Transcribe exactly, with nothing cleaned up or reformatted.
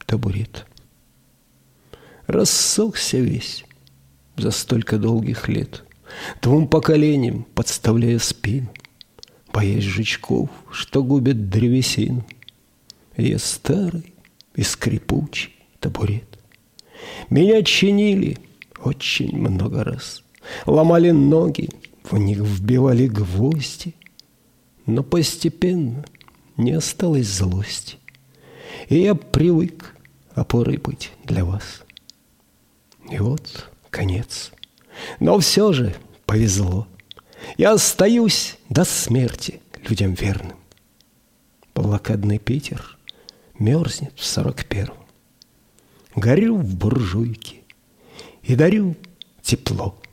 табурет. Рассохся весь за столько долгих лет, двум поколениям подставляя спину, боясь жучков, что губят древесину. Я старый и скрипучий табурет. Меня чинили очень много раз, ломали ноги, в них вбивали гвозди, но постепенно не осталось злости, и я привык опорой быть для вас. И вот конец, но все же повезло. Я остаюсь до смерти людям верным. Блокадный Питер мерзнет в сорок первом. Горю в буржуйке и дарю тепло